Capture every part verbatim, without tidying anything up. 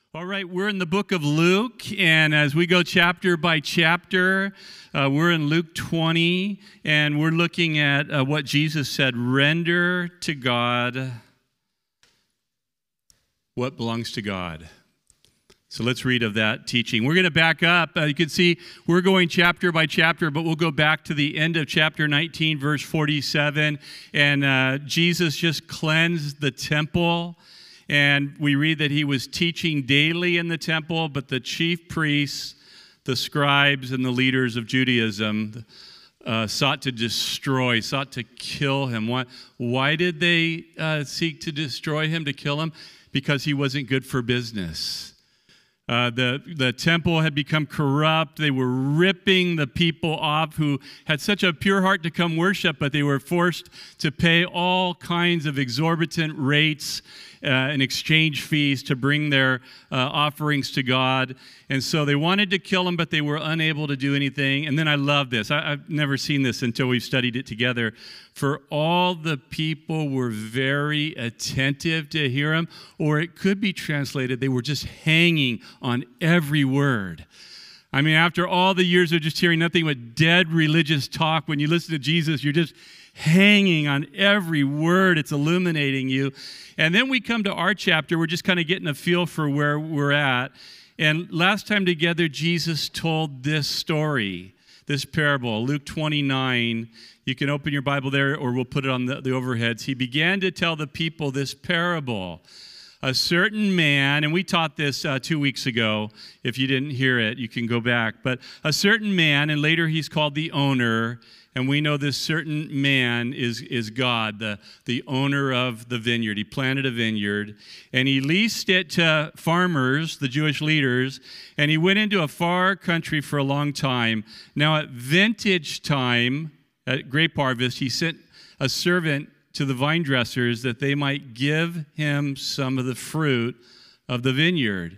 All right, we're in the book of Luke, and as we go chapter by chapter, uh, we're in Luke twenty, and we're looking at uh, what Jesus said, render to God what belongs to God. So let's read of that teaching. We're going to back up. Uh, you can see we're going chapter by chapter, but we'll go back to the end of chapter nineteen, verse forty-seven, and uh, Jesus just cleansed the temple. And we read that he was teaching daily in the temple, but the chief priests, the scribes, and the leaders of Judaism uh, sought to destroy, sought to kill him. Why, why did they uh, seek to destroy him, to kill him? Because he wasn't good for business. Uh, the, the temple had become corrupt. They were ripping the people off who had such a pure heart to come worship, but they were forced to pay all kinds of exorbitant rates uh, and exchange fees to bring their uh, offerings to God. And so they wanted to kill him, but they were unable to do anything. And then I love this. I, I've never seen this until we've studied it together. For all the people were very attentive to hear him, or it could be translated, they were just hanging on every word. I mean, after all the years of just hearing nothing but dead religious talk, when you listen to Jesus, you're just hanging on every word. It's illuminating you. And then we come to our chapter. We're just kind of getting a feel for where we're at. And last time together, Jesus told this story, this parable, Luke twenty-nine. You can open your Bible there, or we'll put it on the, the overheads. He began to tell the people this parable. A certain man, and we taught this uh, two weeks ago. If you didn't hear it, you can go back. But a certain man, and later he's called the owner, and we know this certain man is, is God, the, the owner of the vineyard. He planted a vineyard, and he leased it to farmers, the Jewish leaders, and he went into a far country for a long time. Now at vintage time, at grape harvest, he sent a servant to the vine dressers that they might give him some of the fruit of the vineyard.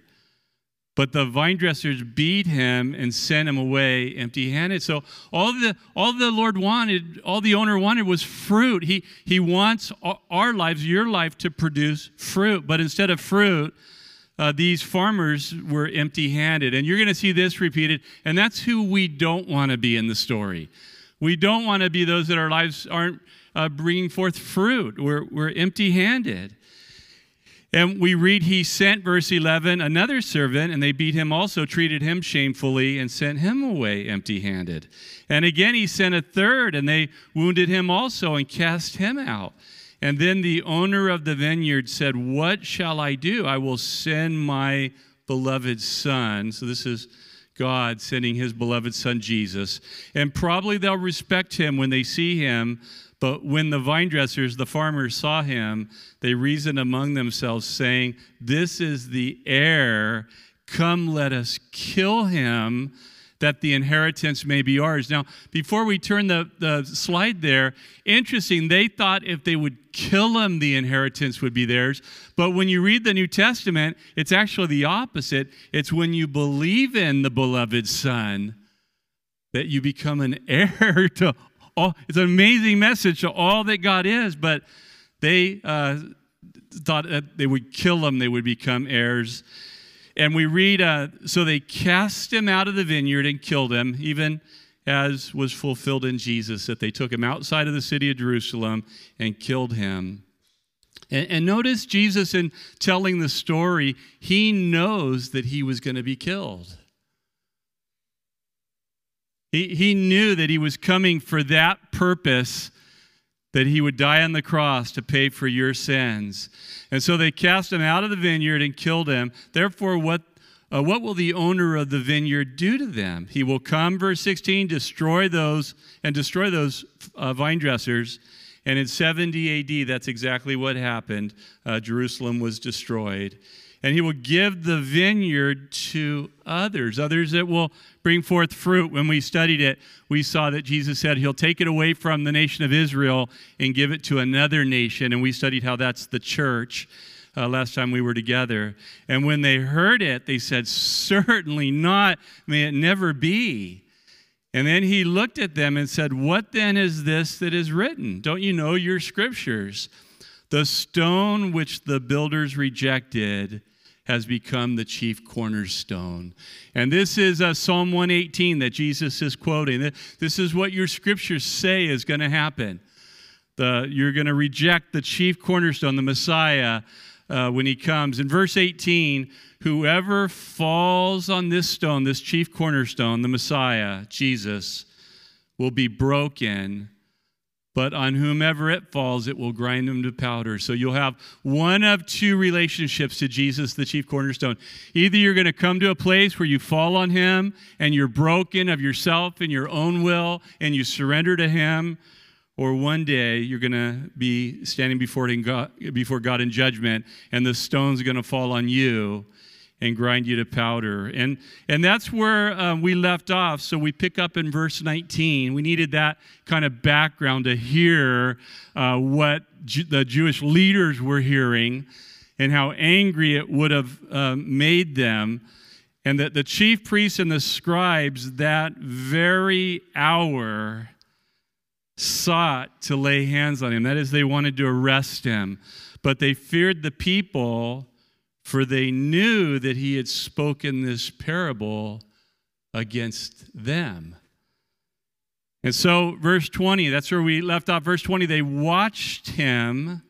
But the vine dressers beat him and sent him away empty-handed. So all the all the Lord wanted, all the owner wanted was fruit. He he wants our lives, your life, to produce fruit. But instead of fruit, uh, these farmers were empty-handed. And you're going to see this repeated. And that's who we don't want to be in the story. We don't want to be those that our lives aren't uh, bringing forth fruit. We're, we're empty-handed. And we read, he sent, verse eleven, another servant, and they beat him also, treated him shamefully, and sent him away empty-handed. And again he sent a third, and they wounded him also, and cast him out. And then the owner of the vineyard said, what shall I do? I will send my beloved son. So this is God sending his beloved son, Jesus. And probably they'll respect him when they see him. But when the vine dressers, the farmers, saw him, they reasoned among themselves, saying, this is the heir. Come, let us kill him, that the inheritance may be ours. Now, before we turn the, the slide there, interesting, they thought if they would kill him, the inheritance would be theirs. But when you read the New Testament, it's actually the opposite. It's when you believe in the beloved Son that you become an heir to all. It's an amazing message to all that God is, but they uh, thought that they would kill him, they would become heirs. And we read, uh, so they cast him out of the vineyard and killed him, even as was fulfilled in Jesus, that they took him outside of the city of Jerusalem and killed him. And, and notice Jesus, in telling the story, he knows that he was going to be killed. He, he knew that he was coming for that purpose, that he would die on the cross to pay for your sins. And so they cast him out of the vineyard and killed him. Therefore, what, uh, what will the owner of the vineyard do to them? He will come, verse sixteen, destroy those and destroy those uh, vine dressers. And in seventy A D, that's exactly what happened. Uh, Jerusalem was destroyed. And he will give the vineyard to others, others that will bring forth fruit. When we studied it, we saw that Jesus said he'll take it away from the nation of Israel and give it to another nation. And we studied how that's the church uh, last time we were together. And when they heard it, they said, certainly not. May it never be. And then he looked at them and said, what then is this that is written? Don't you know your scriptures? The stone which the builders rejected has become the chief cornerstone. And this is uh, Psalm one eighteen that Jesus is quoting. This is what your scriptures say is going to happen. The, you're going to reject the chief cornerstone, the Messiah, uh, when he comes. In verse eighteen, whoever falls on this stone, this chief cornerstone, the Messiah, Jesus, will be broken, but on whomever it falls, it will grind them to powder. So you'll have one of two relationships to Jesus, the chief cornerstone. Either you're going to come to a place where you fall on him and you're broken of yourself and your own will and you surrender to him, or one day you're going to be standing before God, before God in judgment, and the stone's going to fall on you and grind you to powder. And, and that's where um, we left off. So we pick up in verse nineteen. We needed that kind of background to hear uh, what Ju- the Jewish leaders were hearing and how angry it would have uh, made them. And that the chief priests and the scribes that very hour sought to lay hands on him. That is, they wanted to arrest him. But they feared the people, for they knew that he had spoken this parable against them. And so, verse twenty, that's where we left off. Verse twenty, they watched him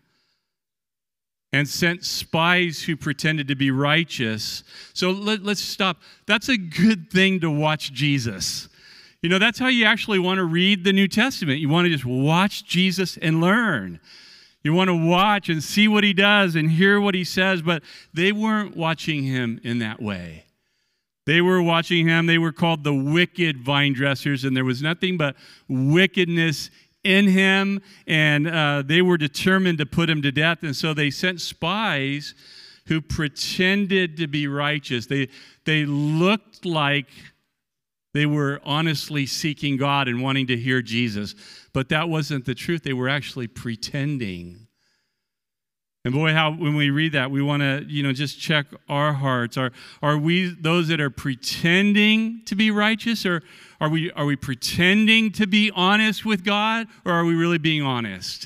and sent spies who pretended to be righteous. So let, let's stop. That's a good thing to watch Jesus. You know, that's how you actually want to read the New Testament. You want to just watch Jesus and learn. You want to watch and see what he does and hear what he says, but they weren't watching him in that way. They were watching him. They were called the wicked vine dressers, and there was nothing but wickedness in him, and uh, they were determined to put him to death, and so they sent spies who pretended to be righteous. They, they looked like they were honestly seeking God and wanting to hear Jesus. But that wasn't the truth. They were actually pretending. And boy, how when we read that, we want to, you know, just check our hearts. Are, are we those that are pretending to be righteous? Or are we, are we pretending to be honest with God? Or are we really being honest?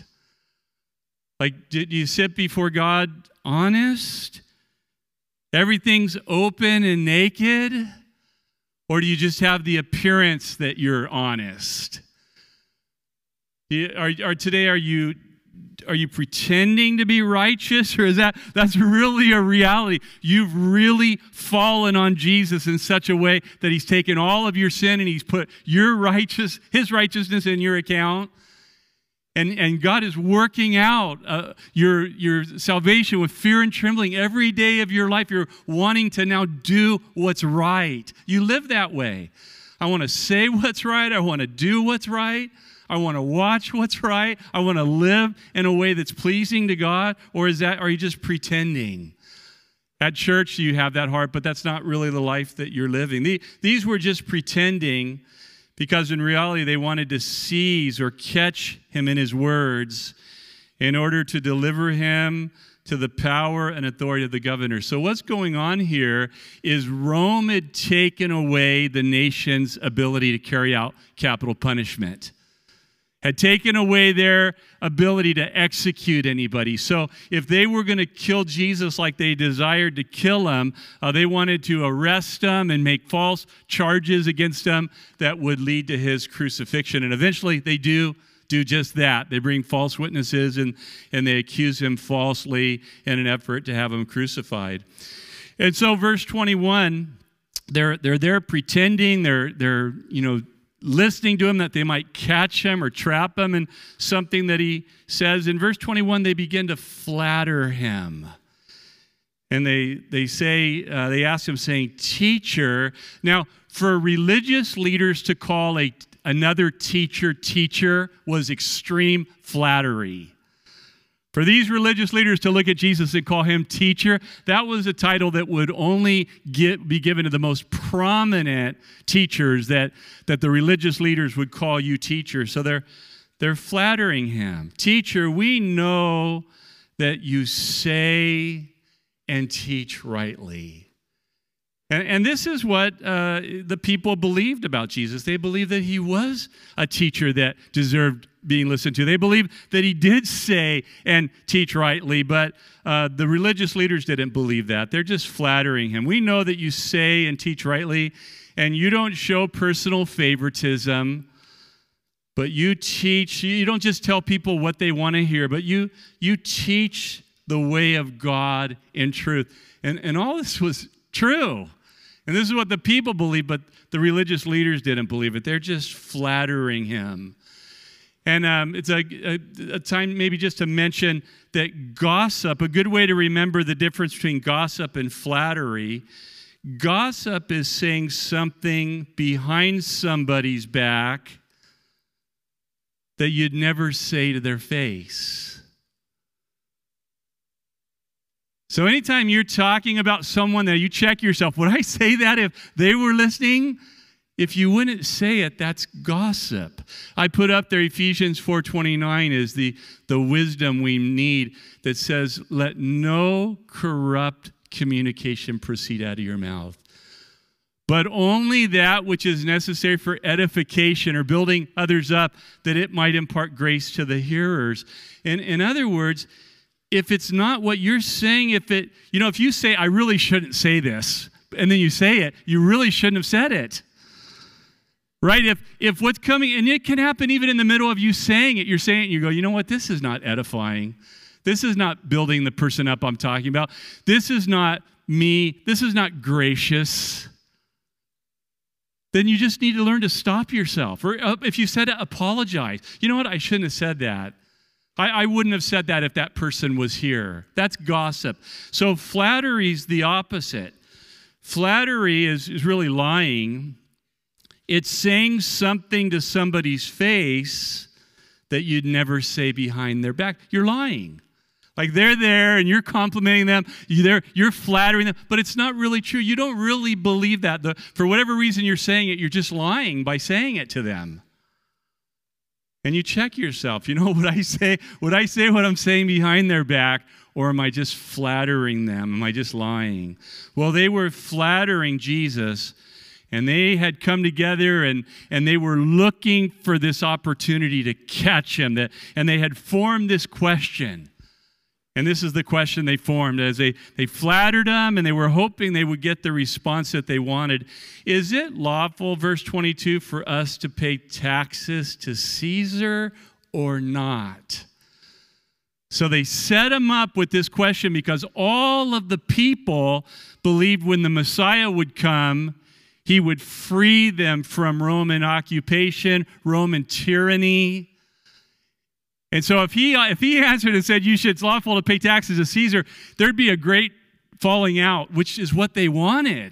Like, did you sit before God honest? Everything's open and naked? Or do you just have the appearance that you're honest? Are, are today, are you, are you pretending to be righteous? Or is that, that's really a reality? You've really fallen on Jesus in such a way that he's taken all of your sin and he's put your righteous, his righteousness in your account. And, and God is working out uh, your, your salvation with fear and trembling every day of your life. You're wanting to now do what's right. You live that way. I want to say what's right. I want to do what's right. I want to watch what's right. I want to live in a way that's pleasing to God. Or is that, are you just pretending? At church, you have that heart, but that's not really the life that you're living. The, these were just pretending, because in reality, they wanted to seize or catch him in his words in order to deliver him to the power and authority of the governor. So what's going on here is Rome had taken away the nation's ability to carry out capital punishment, had taken away their ability to execute anybody. So if they were going to kill Jesus like they desired to kill him, uh, they wanted to arrest him and make false charges against him that would lead to his crucifixion. And eventually they do do just that. They bring false witnesses and, and they accuse him falsely in an effort to have him crucified. And so verse twenty-one, they're they're there pretending, they're they're, you know, listening to him that they might catch him or trap him in something that he says. In verse twenty-one, they begin to flatter him. And they they say, uh, they ask him saying, teacher. Now, for religious leaders to call a another teacher teacher was extreme flattery. For these religious leaders to look at Jesus and call him teacher, that was a title that would only get, be given to the most prominent teachers, that, that the religious leaders would call you teacher. So they're, they're flattering him. Teacher, we know that you say and teach rightly. And, and this is what uh, the people believed about Jesus. They believed that he was a teacher that deserved being listened to. They believed that he did say and teach rightly, but uh, the religious leaders didn't believe that. They're just flattering him. We know that you say and teach rightly, and you don't show personal favoritism, but you teach. You don't just tell people what they want to hear, but you you teach the way of God in truth. And, and all this was true. And this is what the people believe, but the religious leaders didn't believe it. They're just flattering him. And um, it's a, a, a time maybe just to mention that gossip, a good way to remember the difference between gossip and flattery, gossip is saying something behind somebody's back that you'd never say to their face. So anytime you're talking about someone that you check yourself, would I say that if they were listening? If you wouldn't say it, that's gossip. I put up there Ephesians four twenty-nine is the, the wisdom we need that says, let no corrupt communication proceed out of your mouth, but only that which is necessary for edification or building others up, that it might impart grace to the hearers. And in other words, if it's not what you're saying, if it, you know, if you say, I really shouldn't say this, and then you say it, you really shouldn't have said it. Right? If if what's coming, and it can happen even in the middle of you saying it, you're saying it and you go, you know what, this is not edifying. This is not building the person up I'm talking about. This is not me. This is not gracious. Then you just need to learn to stop yourself. Or if you said it, apologize. You know what, I shouldn't have said that. I, I wouldn't have said that if that person was here. That's gossip. So flattery's the opposite. Flattery is, is really lying. It's saying something to somebody's face that you'd never say behind their back. You're lying. Like they're there and you're complimenting them, you're, you're flattering them, but it's not really true. You don't really believe that. The, for whatever reason you're saying it, you're just lying by saying it to them. And you check yourself. You know, would I say, would I say what I'm saying behind their back, or am I just flattering them? Am I just lying? Well, they were flattering Jesus. And they had come together and, and they were looking for this opportunity to catch him. That, and they had formed this question. And this is the question they formed as they, they flattered him and they were hoping they would get the response that they wanted. Is it lawful, verse twenty-two, for us to pay taxes to Caesar or not? So they set him up with this question because all of the people believed when the Messiah would come, he would free them from Roman occupation, Roman tyranny. And so if he if he answered and said, you should, it's lawful to pay taxes to Caesar, there'd be a great falling out, which is what they wanted.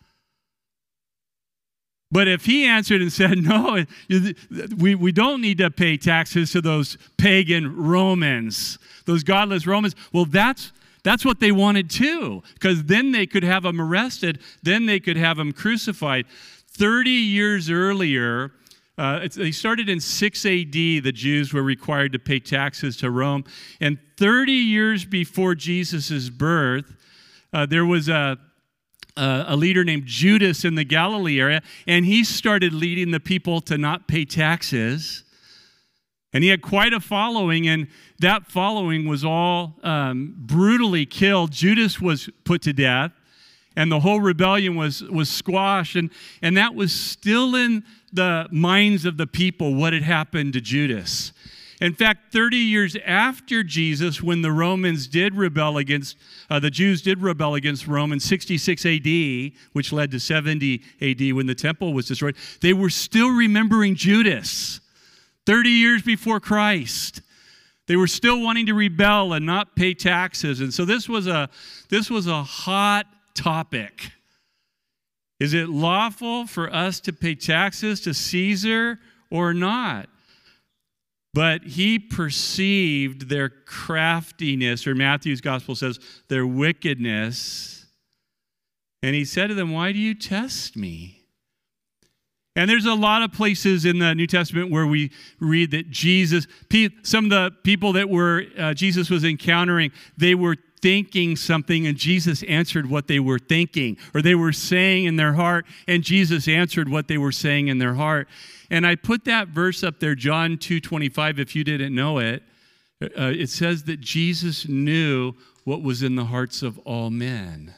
But if he answered and said, no, we, we don't need to pay taxes to those pagan Romans, those godless Romans, well, that's That's what they wanted too, because then they could have him arrested, then they could have him crucified. thirty years earlier, uh, it's, they started in six A D, the Jews were required to pay taxes to Rome. And thirty years before Jesus' birth, uh, there was a, a, a leader named Judas in the Galilee area, and he started leading the people to not pay taxes. And he had quite a following, and that following was all um, brutally killed. Judas was put to death, and the whole rebellion was, was squashed. And, and that was still in the minds of the people, what had happened to Judas. In fact, thirty years after Jesus, when the Romans did rebel against, uh, the Jews did rebel against Rome in sixty-six A D, which led to seventy A D when the temple was destroyed, they were still remembering Judas. thirty years before Christ. They were still wanting to rebel and not pay taxes. And so this was a, this was a hot topic. Is it lawful for us to pay taxes to Caesar or not? But he perceived their craftiness, or Matthew's gospel says their wickedness. And he said to them, why do you test me? And there's a lot of places in the New Testament where we read that Jesus, some of the people that were uh, Jesus was encountering, they were thinking something and Jesus answered what they were thinking, or they were saying in their heart and Jesus answered what they were saying in their heart. And I put that verse up there, John two twenty-five, if you didn't know it. Uh, it says that Jesus knew what was in the hearts of all men.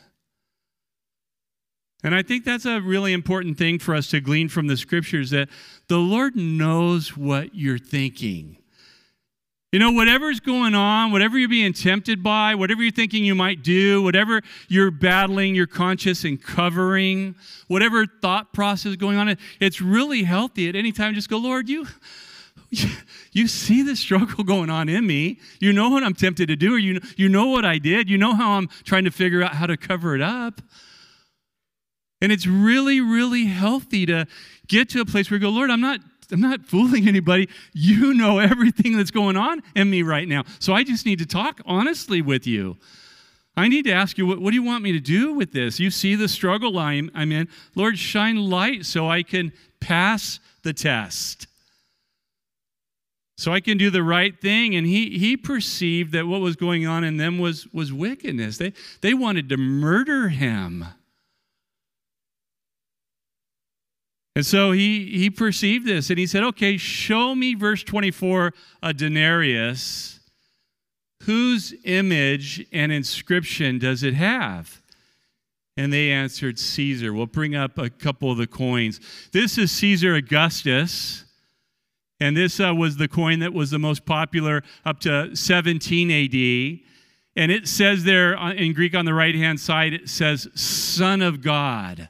And I think that's a really important thing for us to glean from the scriptures, that the Lord knows what you're thinking. You know, whatever's going on, whatever you're being tempted by, whatever you're thinking you might do, whatever you're battling, your conscience and covering, whatever thought process going on, it's really healthy at any time. Just go, Lord, you, you see the struggle going on in me. You know what I'm tempted to do, or you, you know what I did. You know how I'm trying to figure out how to cover it up. And it's really, really healthy to get to a place where you go, Lord, I'm not I'm not fooling anybody. You know everything that's going on in me right now. So I just need to talk honestly with you. I need to ask you, what, what do you want me to do with this? You see the struggle I'm, I'm in. Lord, shine light so I can pass the test. So I can do the right thing. And he, he perceived that what was going on in them was, was wickedness. They, they wanted to murder him. And so he, he perceived this, and he said, okay, show me, verse twenty-four, a denarius. Whose image and inscription does it have? And they answered, Caesar. We'll bring up a couple of the coins. This is Caesar Augustus, and this uh, was the coin that was the most popular up to seventeen A D. And it says there in Greek on the right-hand side, it says, Son of God.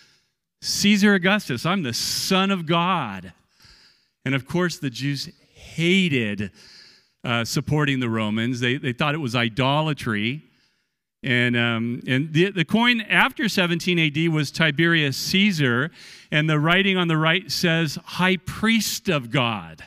Caesar Augustus, I'm the Son of God. And of course, the Jews hated uh, supporting the Romans. They, they thought it was idolatry. And, um, and the, the coin after seventeen A D was Tiberius Caesar. And the writing on the right says, High Priest of God,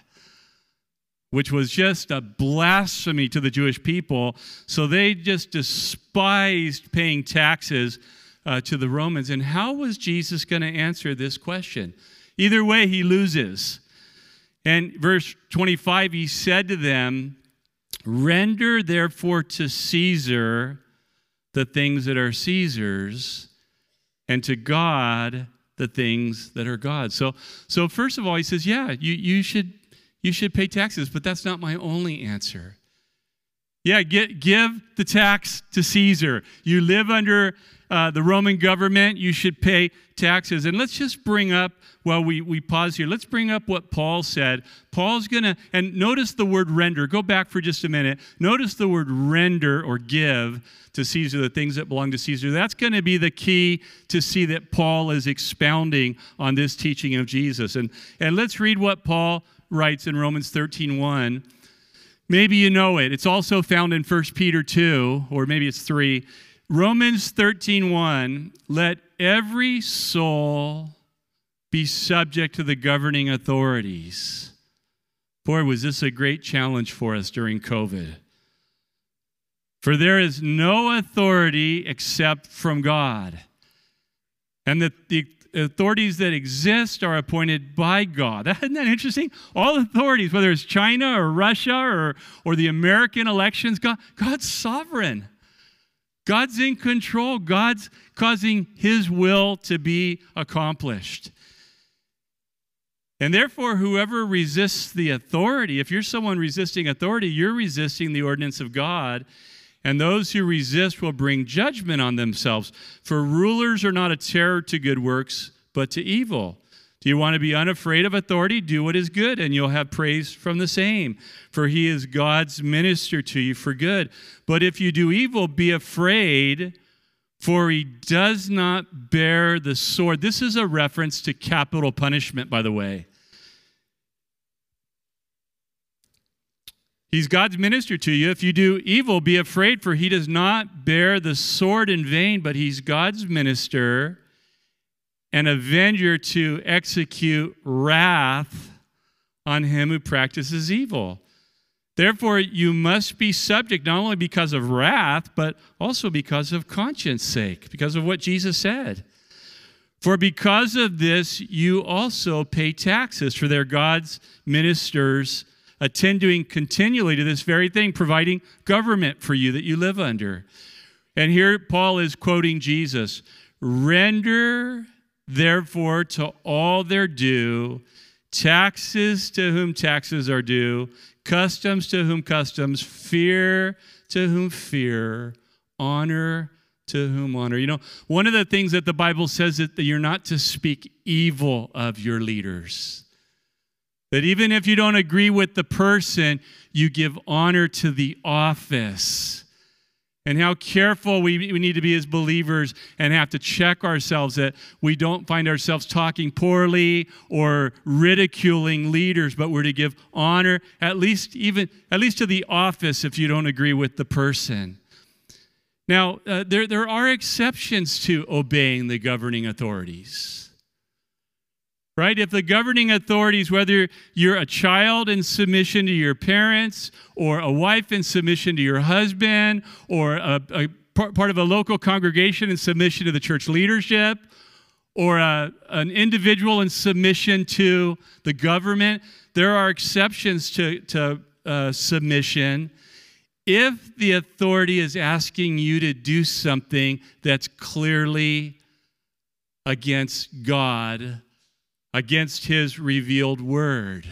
which was just a blasphemy to the Jewish people. So they just despised paying taxes Uh, to the Romans. And how was Jesus going to answer this question? Either way, he loses. And verse twenty-five, he said to them, Render therefore to Caesar the things that are Caesar's, and to God the things that are God's. So, so first of all, he says, yeah, you, you should you should pay taxes, but that's not my only answer. Yeah, get, give the tax to Caesar. You live under uh, the Roman government. You should pay taxes. And let's just bring up, while we, we pause here, let's bring up what Paul said. Paul's going to, and notice the word render. Go back for just a minute. Notice the word render or give to Caesar, the things that belong to Caesar. That's going to be the key to see that Paul is expounding on this teaching of Jesus. And, and let's read what Paul writes in Romans thirteen one. Maybe you know it. It's also found in First Peter two, or maybe it's three. Romans thirteen one, let every soul be subject to the governing authorities. Boy, was this a great challenge for us during COVID. For there is no authority except from God. And the, the authorities that exist are appointed by God. Isn't that interesting? All authorities, whether it's China or Russia or, or the American elections, God, God's sovereign. God's in control. God's causing his will to be accomplished. And therefore, whoever resists the authority, if you're someone resisting authority, you're resisting the ordinance of God. And those who resist will bring judgment on themselves. For rulers are not a terror to good works, but to evil. Do you want to be unafraid of authority? Do what is good, and you'll have praise from the same. For he is God's minister to you for good. But if you do evil, be afraid, for he does not bear the sword. This is a reference to capital punishment, by the way. He's God's minister to you. If you do evil, be afraid, for he does not bear the sword in vain, but he's God's minister, an avenger to execute wrath on him who practices evil. Therefore, you must be subject not only because of wrath, but also because of conscience sake, because of what Jesus said. For because of this, you also pay taxes, for they're God's ministers attending continually to this very thing, providing government for you that you live under. And here Paul is quoting Jesus. Render, therefore, to all their due, taxes to whom taxes are due, customs to whom customs, fear to whom fear, honor to whom honor. You know, one of the things that the Bible says is that you're not to speak evil of your leaders. That even if you don't agree with the person, you give honor to the office. And how careful we, we need to be as believers and have to check ourselves that we don't find ourselves talking poorly or ridiculing leaders, but we're to give honor, at least even at least to the office if you don't agree with the person. Now, uh, there, there are exceptions to obeying the governing authorities. Right? If the governing authorities, whether you're a child in submission to your parents, or a wife in submission to your husband, or a, a part of a local congregation in submission to the church leadership, or a, an individual in submission to the government, there are exceptions to, to uh, submission if the authority is asking you to do something that's clearly against God, against his revealed word.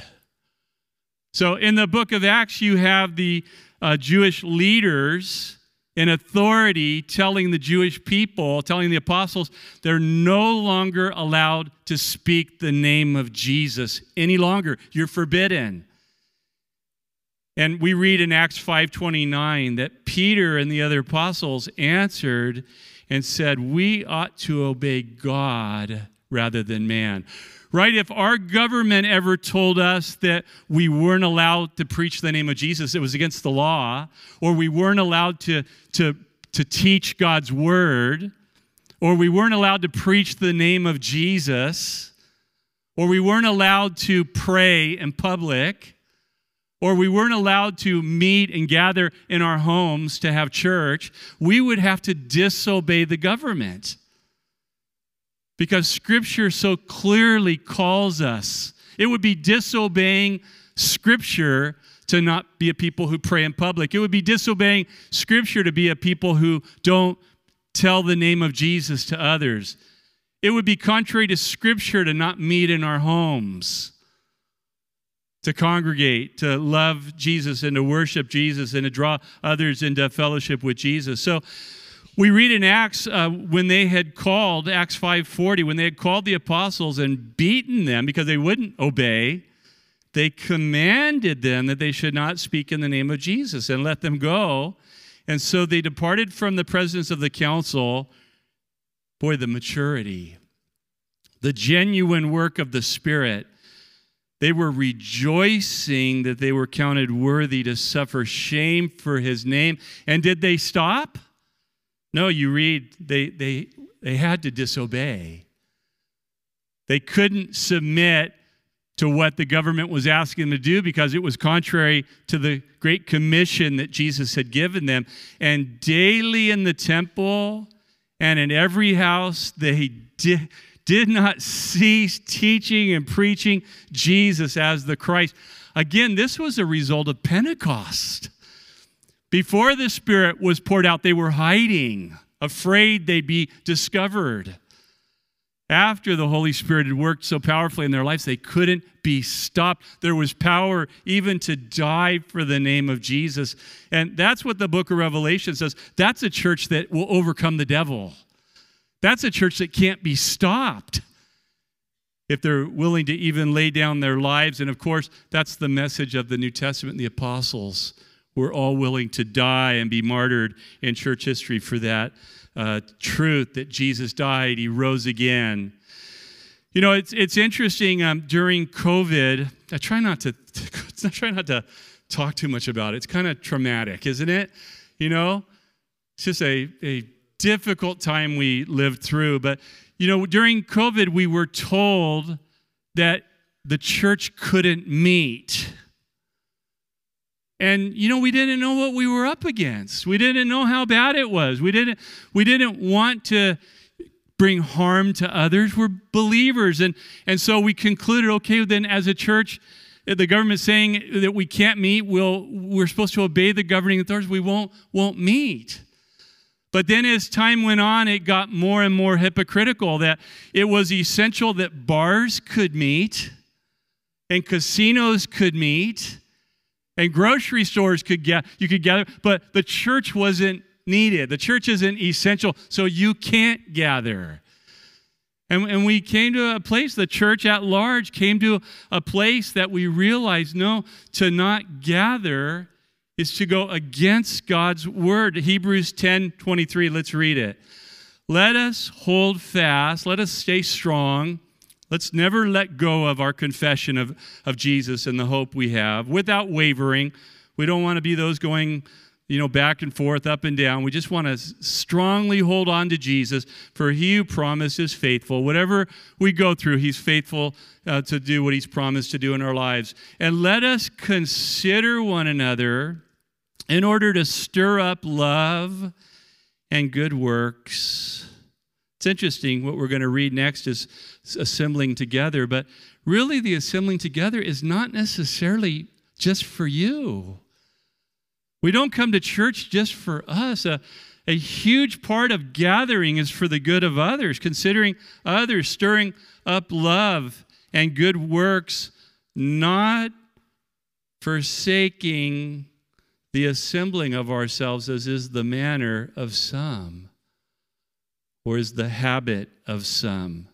So in the book of Acts, you have the uh, Jewish leaders in authority telling the Jewish people, telling the apostles, they're no longer allowed to speak the name of Jesus any longer. You're forbidden. And we read in Acts five twenty-nine that Peter and the other apostles answered and said, we ought to obey God rather than man. Right? If our government ever told us that we weren't allowed to preach the name of Jesus, it was against the law, or we weren't allowed to, to, to teach God's word, or we weren't allowed to preach the name of Jesus, or we weren't allowed to pray in public, or we weren't allowed to meet and gather in our homes to have church, we would have to disobey the government. Because Scripture so clearly calls us. It would be disobeying Scripture to not be a people who pray in public. It would be disobeying Scripture to be a people who don't tell the name of Jesus to others. It would be contrary to Scripture to not meet in our homes, to congregate, to love Jesus and to worship Jesus and to draw others into fellowship with Jesus. So, we read in Acts uh, when they had called, Acts five forty, when they had called the apostles and beaten them because they wouldn't obey, they commanded them that they should not speak in the name of Jesus and let them go. And so they departed from the presence of the council. Boy, the maturity, the genuine work of the Spirit. They were rejoicing that they were counted worthy to suffer shame for his name. And did they stop? No, you read, they, they, they had to disobey. They couldn't submit to what the government was asking them to do because it was contrary to the great commission that Jesus had given them. And daily in the temple and in every house, they did, did not cease teaching and preaching Jesus as the Christ. Again, this was a result of Pentecost. Before the Spirit was poured out, they were hiding, afraid they'd be discovered. After the Holy Spirit had worked so powerfully in their lives, they couldn't be stopped. There was power even to die for the name of Jesus. And that's what the book of Revelation says. That's a church that will overcome the devil. That's a church that can't be stopped if they're willing to even lay down their lives. And of course, that's the message of the New Testament and the apostles. We're all willing to die and be martyred in church history for that uh, truth that Jesus died, he rose again. You know, it's it's interesting. Um, during COVID, I try not to I try not to talk too much about it. It's kind of traumatic, isn't it? You know, it's just a a difficult time we lived through. But you know, during COVID, we were told that the church couldn't meet. And, you know, we didn't know what we were up against. We didn't know how bad it was. We didn't, we didn't want to bring harm to others. We're believers. And, and so we concluded, okay, then as a church, the government saying that we can't meet, we'll, we're supposed to obey the governing authorities, we won't, won't meet. But then as time went on, it got more and more hypocritical, that it was essential that bars could meet and casinos could meet and grocery stores could get, you could gather, but the church wasn't needed. The church isn't essential, so you can't gather. And, and we came to a place, the church at large came to a place that we realized, no, to not gather is to go against God's word. Hebrews ten twenty-three, let's read it. Let us hold fast, let us stay strong. Let's never let go of our confession of, of Jesus and the hope we have without wavering. We don't want to be those going, you know, back and forth, up and down. We just want to strongly hold on to Jesus, for he who promised is faithful. Whatever we go through, he's faithful uh, to do what he's promised to do in our lives. And let us consider one another in order to stir up love and good works. It's interesting, what we're going to read next is assembling together, but really the assembling together is not necessarily just for you. We don't come to church just for us. A, a huge part of gathering is for the good of others, considering others, stirring up love and good works, not forsaking the assembling of ourselves, as is the manner of some, or is the habit of some,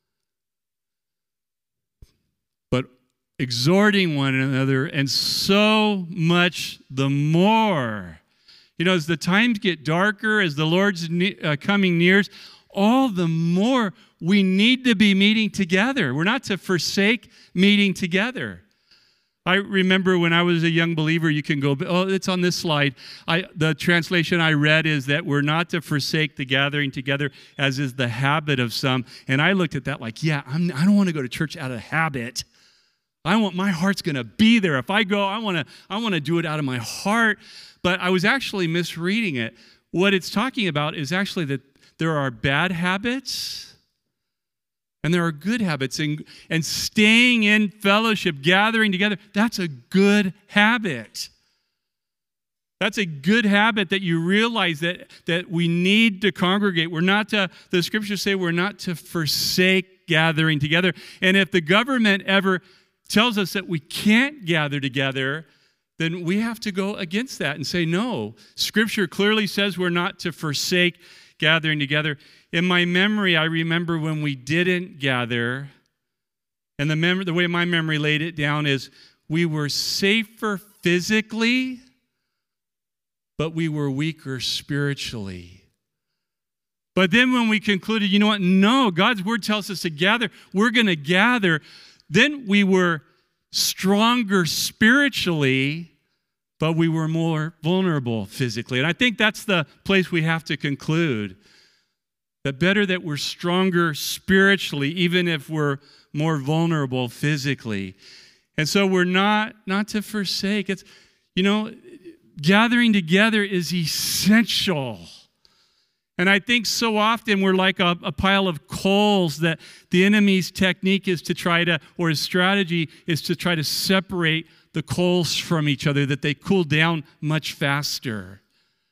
but exhorting one another, and so much the more. You know, as the times get darker, as the Lord's ne- uh, coming nears, all the more we need to be meeting together. We're not to forsake meeting together. I remember when I was a young believer, you can go, oh, it's on this slide. I, the translation I read is that we're not to forsake the gathering together, as is the habit of some. And I looked at that like, yeah, I'm, I don't want to go to church out of habit. I want, my heart's going to be there. If I go, I want to I want to do it out of my heart. But I was actually misreading it. What it's talking about is actually that there are bad habits and there are good habits, and, and staying in fellowship, gathering together, that's a good habit. That's a good habit, that you realize that, that we need to congregate. We're not to, the scriptures say we're not to forsake gathering together. And if the government ever tells us that we can't gather together, then we have to go against that and say, no. Scripture clearly says we're not to forsake gathering together. In my memory, I remember when we didn't gather, and the, mem- the way my memory laid it down is we were safer physically, but we were weaker spiritually. But then when we concluded, you know what, no, God's word tells us to gather, we're going to gather, then we were stronger spiritually, but we were more vulnerable physically. And I think that's the place we have to conclude. That better that we're stronger spiritually, even if we're more vulnerable physically. And so we're not, not to forsake. It's, you know, gathering together is essential. And I think so often we're like a, a pile of coals, that the enemy's technique is to try to, or his strategy is to try to separate the coals from each other, that they cool down much faster.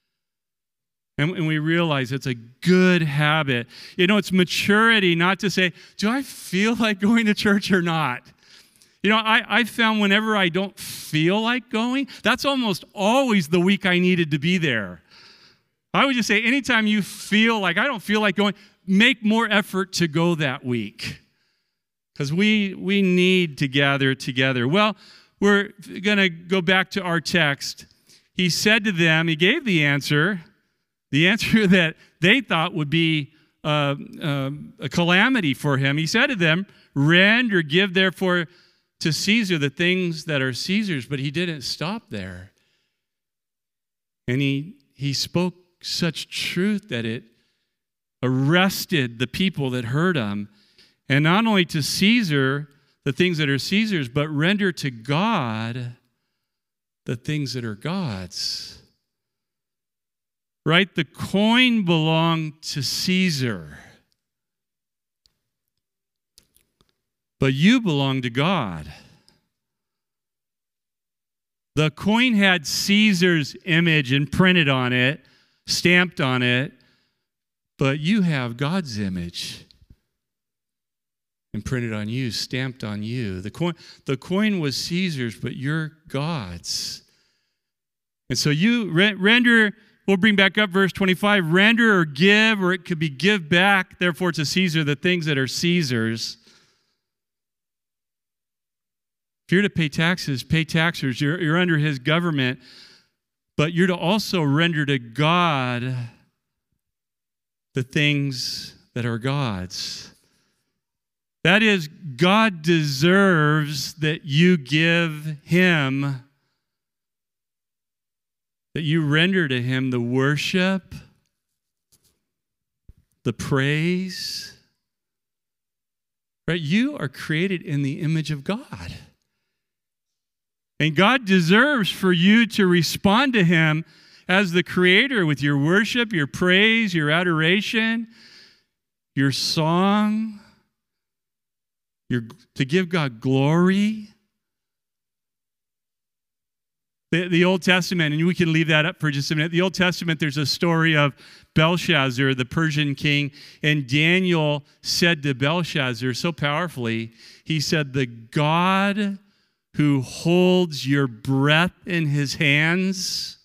And, and we realize it's a good habit. You know, it's maturity not to say, do I feel like going to church or not? You know, I, I found whenever I don't feel like going, that's almost always the week I needed to be there. I would just say, anytime you feel like, I don't feel like going, make more effort to go that week. Because we, we need to gather together. Well, we're going to go back to our text. He said to them, he gave the answer, the answer that they thought would be uh, uh, a calamity for him. He said to them, rend or give therefore to Caesar the things that are Caesar's. But he didn't stop there. And he, he spoke such truth that it arrested the people that heard him. And not only to Caesar the things that are Caesar's, but render to God the things that are God's. Right? The coin belonged to Caesar. But you belong to God. The coin had Caesar's image imprinted on it, stamped on it, but you have God's image imprinted on you, stamped on you. The coin, the coin was Caesar's, but you're God's. And so you render, we'll bring back up verse twenty-five, render or give, or it could be give back, therefore to Caesar the things that are Caesar's. If you're to pay taxes, pay taxes. You're, you're under his government, but you're to also render to God the things that are God's. That is, God deserves that you give him, that you render to him the worship, the praise. Right? You are created in the image of God. And God deserves for you to respond to him as the creator with your worship, your praise, your adoration, your song, your, to give God glory. The, the Old Testament, and we can leave that up for just a minute. The Old Testament, there's a story of Belshazzar, the Persian king, and Daniel said to Belshazzar so powerfully, he said, the God who holds your breath in his hands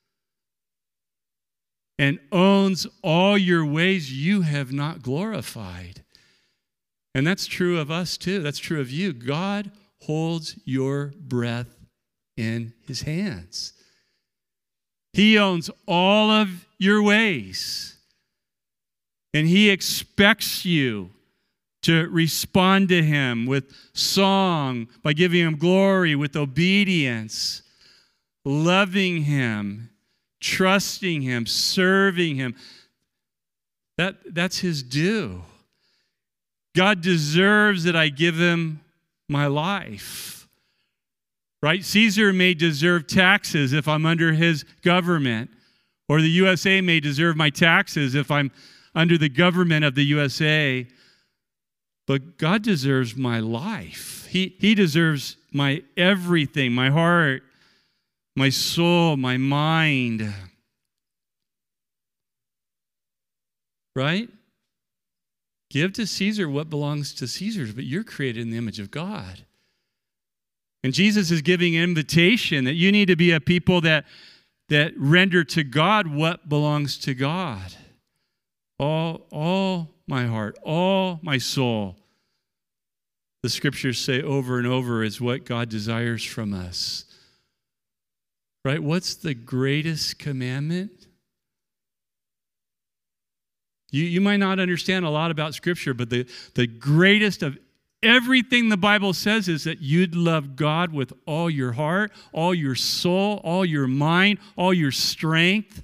and owns all your ways, you have not glorified. And that's true of us too. That's true of you. God holds your breath in his hands. He owns all of your ways. And he expects you to respond to him with song, by giving him glory, with obedience, loving him, trusting him, serving him. That, that's his due. God deserves that I give him my life. Right? Caesar may deserve taxes if I'm under his government, or the U S A may deserve my taxes if I'm under the government of the U S A. But God deserves my life. He, he deserves my everything, my heart, my soul, my mind. Right? Give to Caesar what belongs to Caesar, but you're created in the image of God. And Jesus is giving an invitation that you need to be a people that, that render to God what belongs to God. All, all my heart, all my soul. The scriptures say over and over is what God desires from us. Right? What's the greatest commandment? You, you might not understand a lot about scripture, but the, the greatest of everything the Bible says is that you'd love God with all your heart, all your soul, all your mind, all your strength.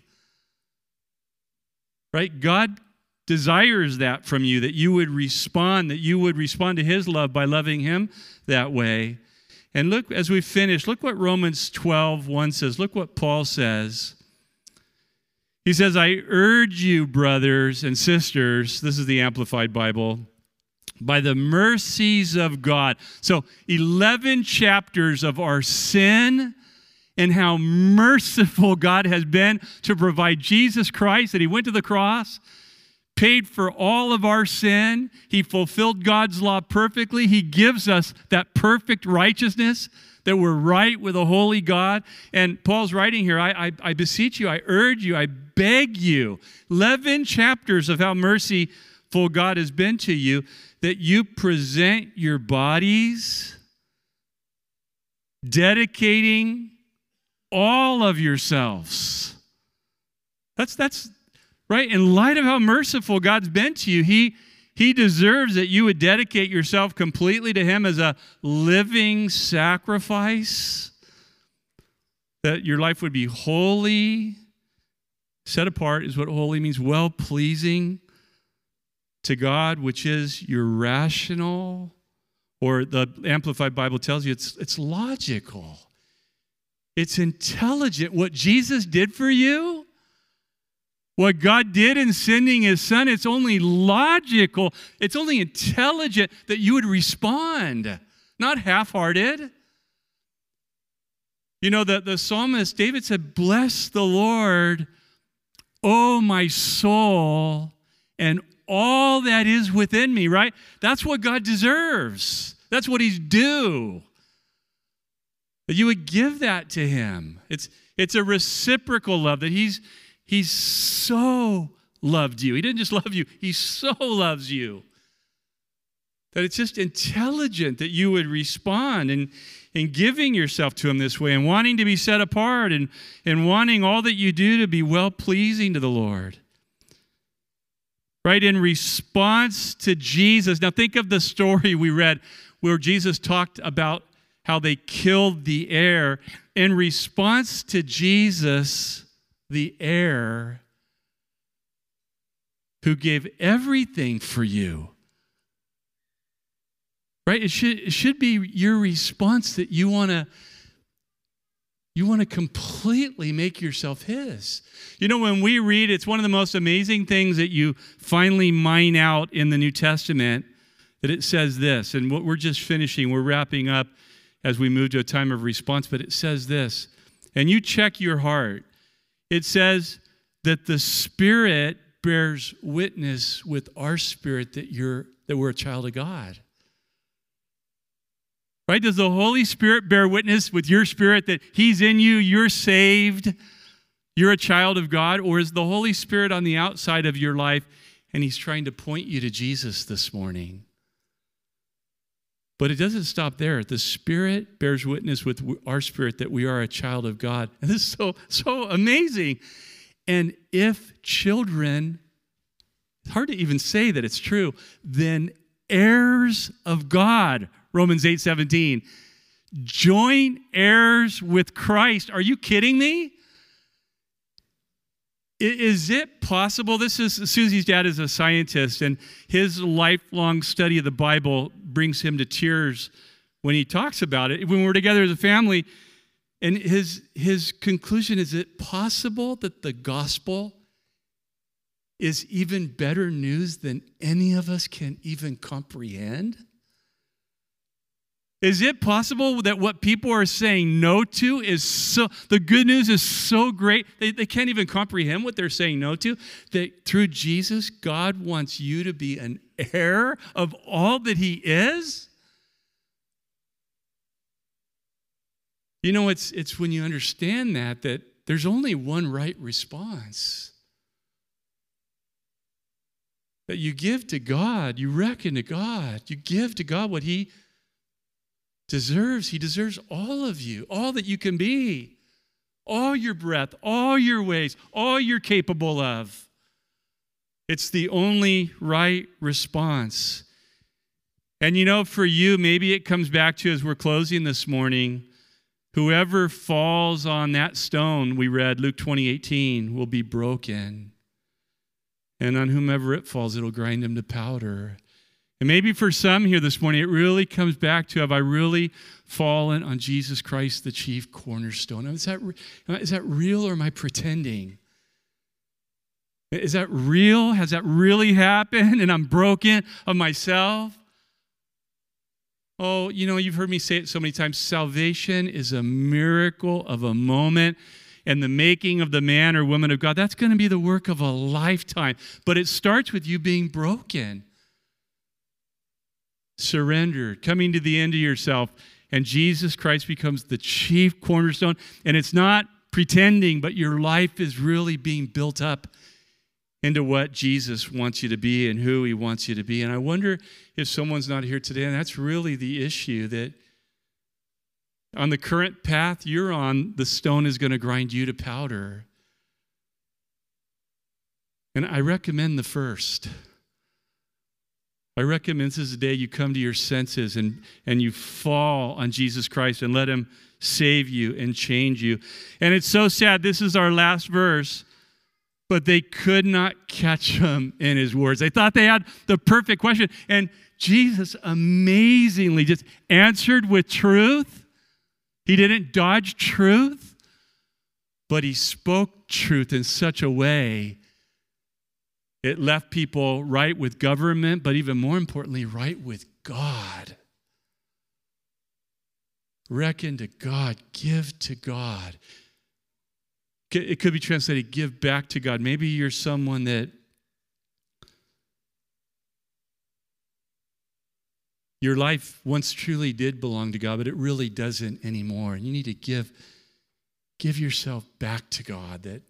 Right? God desires that from you, that you would respond, that you would respond to his love by loving him that way. And look, as we finish, look what Romans twelve one says. Look what Paul says. He says, I urge you, brothers and sisters, this is the Amplified Bible, by the mercies of God. So eleven chapters of our sin and how merciful God has been to provide Jesus Christ, that he went to the cross, paid for all of our sin. He fulfilled God's law perfectly. He gives us that perfect righteousness, that we're right with a holy God. And Paul's writing here, I, I, I beseech you, I urge you, I beg you, eleven chapters of how merciful God has been to you, that you present your bodies, dedicating all of yourselves. That's, that's right. In light of how merciful God's been to you, he, he deserves that you would dedicate yourself completely to him as a living sacrifice, that your life would be holy. Set apart is what holy means, well-pleasing to God, which is your rational, or the Amplified Bible tells you it's, it's logical. It's intelligent. What Jesus did for you, what God did in sending his son, it's only logical, it's only intelligent that you would respond, not half-hearted. You know, the, the psalmist, David said, bless the Lord, O my soul, and all that is within me, right? That's what God deserves. That's what he's due. That you would give that to him. It's, it's a reciprocal love that he's, he's so loved you. He didn't just love you, he so loves you. That it's just intelligent that you would respond in, in giving yourself to him this way and wanting to be set apart and, and wanting all that you do to be well-pleasing to the Lord. Right? In response to Jesus. Now think of the story we read where Jesus talked about how they killed the heir. In response to Jesus, the heir who gave everything for you. Right? It should, it should be your response that you want to you want to completely make yourself his. You know, when we read, it's one of the most amazing things that you finally mine out in the New Testament, that it says this, and what we're just finishing, we're wrapping up as we move to a time of response, but it says this, and you check your heart. It says that the Spirit bears witness with our spirit that you're that we're a child of God. Right? Does the Holy Spirit bear witness with your spirit that he's in you, you're saved, you're a child of God? Or is the Holy Spirit on the outside of your life and he's trying to point you to Jesus this morning? But it doesn't stop there. The Spirit bears witness with our spirit that we are a child of God. And this is so, so amazing. And if children, it's hard to even say that it's true, then heirs of God, Romans eight seventeen, joint heirs with Christ. Are you kidding me? Is it possible? This is, Susie's dad is a scientist, and his lifelong study of the Bible brings him to tears when he talks about it. When we're together as a family, and his, his conclusion, is it possible that the gospel is even better news than any of us can even comprehend? Is it possible that what people are saying no to is so, the good news is so great, they, they can't even comprehend what they're saying no to, that through Jesus, God wants you to be an heir of all that he is? You know, it's, it's when you understand that, that there's only one right response. That you give to God, you reckon to God, you give to God what he deserves. He deserves all of you, all that you can be, all your breath, all your ways, all you're capable of. It's the only right response. And you know, for you, maybe it comes back to, as we're closing this morning, whoever falls on that stone, we read Luke twenty eighteen, will be broken. And on whomever it falls, it'll grind him to powder. And maybe for some here this morning, it really comes back to, have I really fallen on Jesus Christ, the chief cornerstone? Is that, is that real, or am I pretending? Is that real? Has that really happened and I'm broken of myself? Oh, you know, you've heard me say it so many times. Salvation is a miracle of a moment, and the making of the man or woman of God, that's going to be the work of a lifetime. But it starts with you being broken. Surrendered, coming to the end of yourself, and Jesus Christ becomes the chief cornerstone. And it's not pretending, but your life is really being built up into what Jesus wants you to be and who he wants you to be. And I wonder if someone's not here today, and that's really the issue, that on the current path you're on, the stone is going to grind you to powder. And I recommend the first. I recommend this is the day you come to your senses and, and you fall on Jesus Christ and let him save you and change you. And it's so sad. This is our last verse, but they could not catch him in his words. They thought they had the perfect question. And Jesus amazingly just answered with truth. He didn't dodge truth, but he spoke truth in such a way it left people right with government, but even more importantly, right with God. Reckon to God. Give to God. It could be translated, give back to God. Maybe you're someone that your life once truly did belong to God, but it really doesn't anymore. And you need to give, give yourself back to God. That,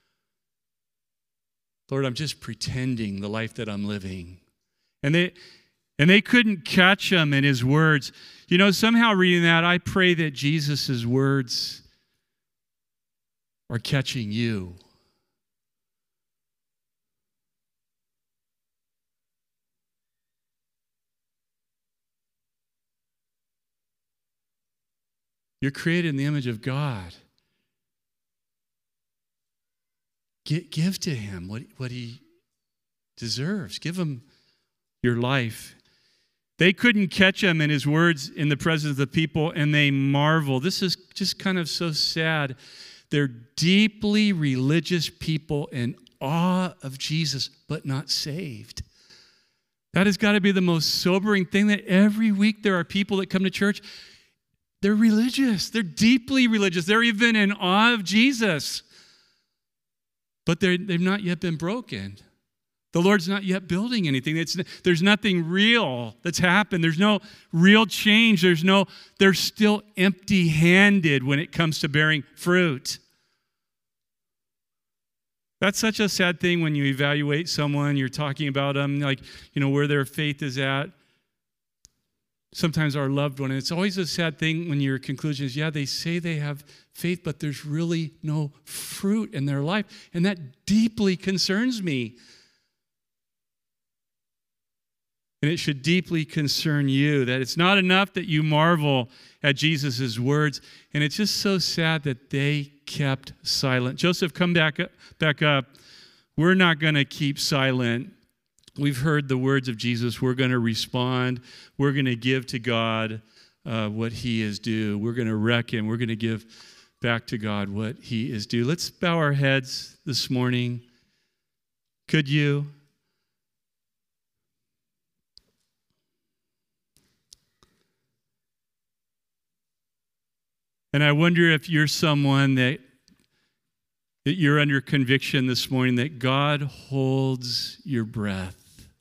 Lord, I'm just pretending the life that I'm living. And they and they couldn't catch him in his words. You know, somehow reading that, I pray that Jesus' words are catching you. You're created in the image of God. Give, give to him what, what he deserves. Give him your life. They couldn't catch him in his words in the presence of the people, and they marvel. This is just kind of so sad. They're deeply religious people in awe of Jesus, but not saved. That has got to be the most sobering thing, that every week there are people that come to church. They're religious. They're deeply religious. They're even in awe of Jesus. But they're, they've not yet been broken. The Lord's not yet building anything. It's, there's nothing real that's happened. There's no real change. There's no, they're still empty-handed when it comes to bearing fruit. That's such a sad thing when you evaluate someone, you're talking about them, like, you know, where their faith is at. Sometimes our loved one, and it's always a sad thing when your conclusion is, yeah, they say they have faith, but there's really no fruit in their life. And that deeply concerns me. And it should deeply concern you that it's not enough that you marvel at Jesus' words. And it's just so sad that they kept silent. Joseph, come back up. Back up. We're not going to keep silent. We've heard the words of Jesus. We're going to respond. We're going to give to God uh, what he is due. We're going to reckon. We're going to give back to God what he is due. Let's bow our heads this morning. Could you? And I wonder if you're someone that, that you're under conviction this morning that God holds your breath.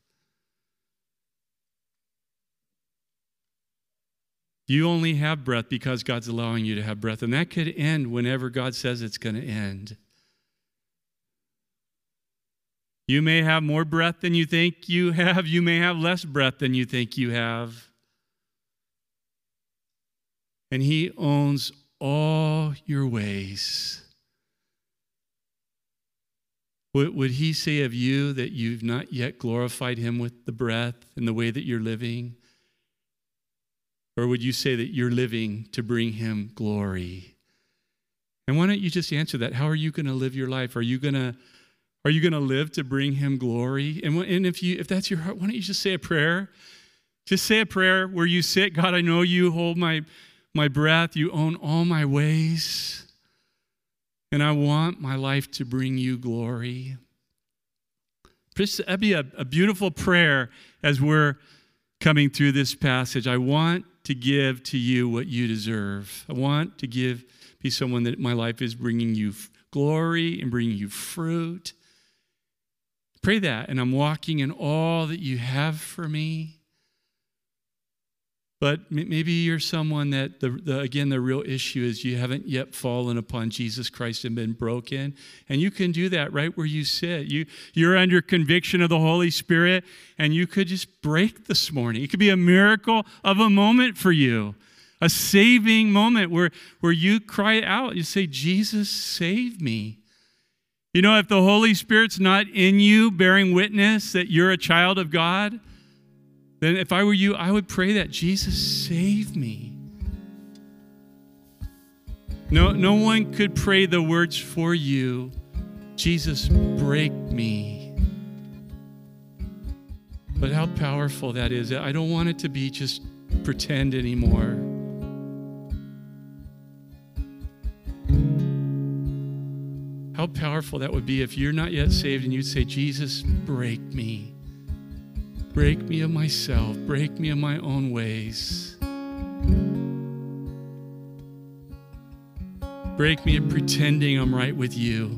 You only have breath because God's allowing you to have breath. And that could end whenever God says it's going to end. You may have more breath than you think you have. You may have less breath than you think you have. And he owns all your ways. Would, would he say of you that you've not yet glorified him with the breath and the way that you're living? Or would you say that you're living to bring him glory? And why don't you just answer that? How are you going to live your life? Are you going to are you going to live to bring him glory? And, and if you if that's your heart, why don't you just say a prayer? Just say a prayer where you sit. God, I know you hold my my breath. You own all my ways. And I want my life to bring you glory. That'd be a, a beautiful prayer as we're coming through this passage. I want to give to you what you deserve. I want to give, be someone that my life is bringing you glory and bringing you fruit. Pray that, and I'm walking in all that you have for me. But maybe you're someone that, the, the, again, the real issue is you haven't yet fallen upon Jesus Christ and been broken. And you can do that right where you sit. You, you're under conviction of the Holy Spirit, and you could just break this morning. It could be a miracle of a moment for you, a saving moment where, where you cry out. You say, Jesus, save me. You know, if the Holy Spirit's not in you bearing witness that you're a child of God, then if I were you, I would pray that, Jesus, save me. No, no one could pray the words for you. Jesus, break me. But how powerful that is. I don't want it to be just pretend anymore. How powerful that would be if you're not yet saved and you'd say, Jesus, break me. Break me of myself. Break me of my own ways. Break me at pretending I'm right with you.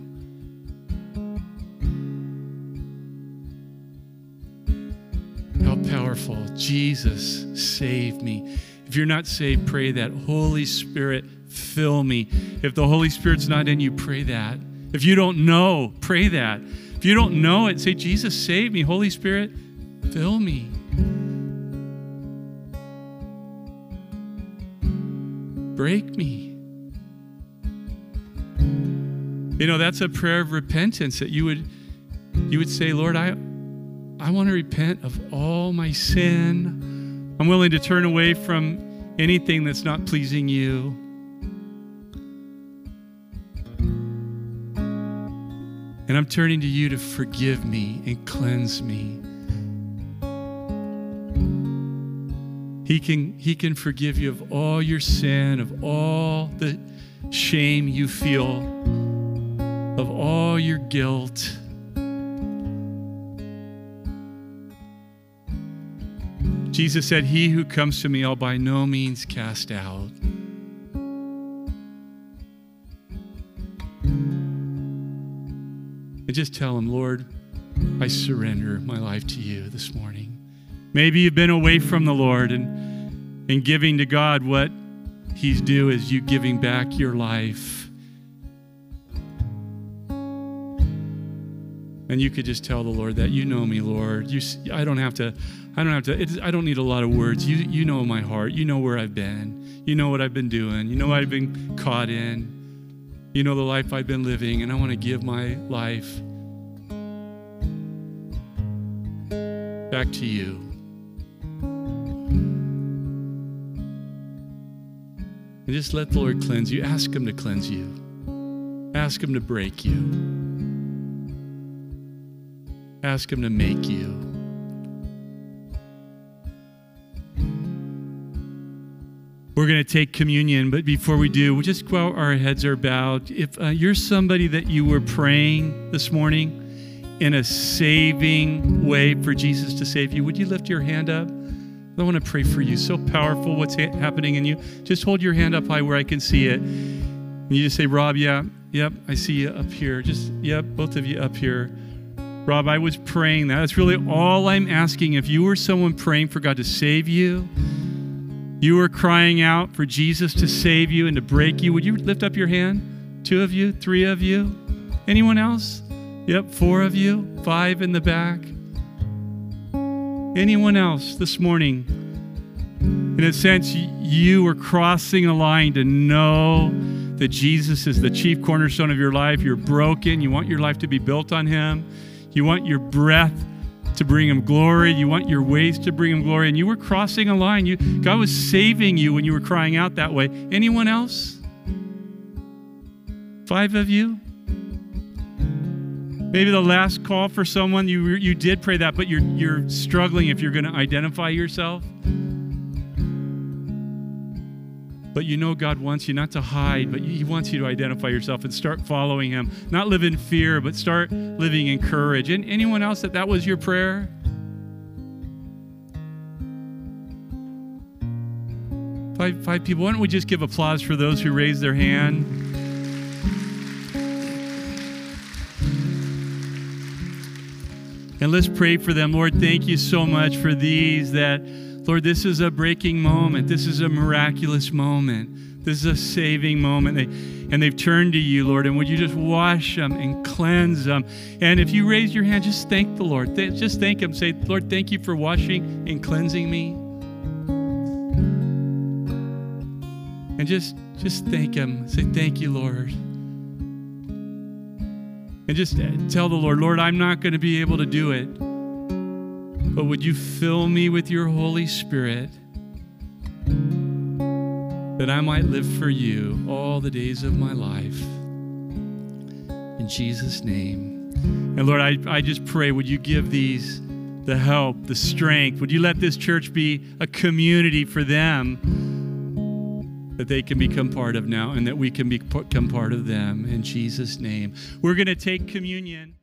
How powerful. Jesus, save me. If you're not saved, pray that. Holy Spirit, fill me. If the Holy Spirit's not in you, pray that. If you don't know, pray that. If you don't know it, say, Jesus, save me. Holy Spirit, fill me. Break me. You know, that's a prayer of repentance, that you would you would say, Lord, I I want to repent of all my sin. I'm willing to turn away from anything that's not pleasing you. And I'm turning to you to forgive me and cleanse me. He can, he can forgive you of all your sin, of all the shame you feel, of all your guilt. Jesus said, he who comes to me, I'll by no means cast out. And just tell him, Lord, I surrender my life to you this morning. Maybe you've been away from the Lord, and, and giving to God what he's due is you giving back your life. And you could just tell the Lord that, you know me, Lord. You, I don't have to, I don't have to, it, I don't need a lot of words. You, you know my heart. You know where I've been. You know what I've been doing. You know what I've been caught in. You know the life I've been living, and I want to give my life back to you. And just let the Lord cleanse you. Ask him to cleanse you. Ask him to break you. Ask him to make you. We're going to take communion, but before we do, we'll just while our heads are bowed, if uh, you're somebody that you were praying this morning in a saving way for Jesus to save you, would you lift your hand up? I want to pray for you. So powerful what's ha- happening in you. Just hold your hand up high where I can see it. And you just say, Rob, yeah, yep, I see you up here. Just, yep, both of you up here. Rob, I was praying that. That's really all I'm asking. If you were someone praying for God to save you, you were crying out for Jesus to save you and to break you, would you lift up your hand? Two of you, three of you? Anyone else? Yep, four of you, five in the back. Anyone else this morning? In a sense, you were crossing a line to know that Jesus is the chief cornerstone of your life. You're broken. You want your life to be built on him. You want your breath to bring him glory. You want your ways to bring him glory. And you were crossing a line. You, God was saving you when you were crying out that way. Anyone else? Five of you? Maybe the last call for someone, you you did pray that, but you're you're struggling if you're going to identify yourself. But you know God wants you not to hide, but he wants you to identify yourself and start following him. Not live in fear, but start living in courage. And anyone else that that was your prayer? Five, five people. Why don't we just give applause for those who raised their hand? And let's pray for them. Lord, thank you so much for these that, Lord, this is a breaking moment. This is a miraculous moment. This is a saving moment. They, and they've turned to you, Lord. And would you just wash them and cleanse them? And if you raise your hand, just thank the Lord. Th- just thank him. Say, Lord, thank you for washing and cleansing me. And just, just thank him. Say, thank you, Lord. And just tell the Lord, Lord, I'm not going to be able to do it. But would you fill me with your Holy Spirit that I might live for you all the days of my life. In Jesus' name. And Lord, I, I just pray, would you give these the help, the strength? Would you let this church be a community for them that they can become part of now and that we can become part of them in Jesus' name. We're going to take communion.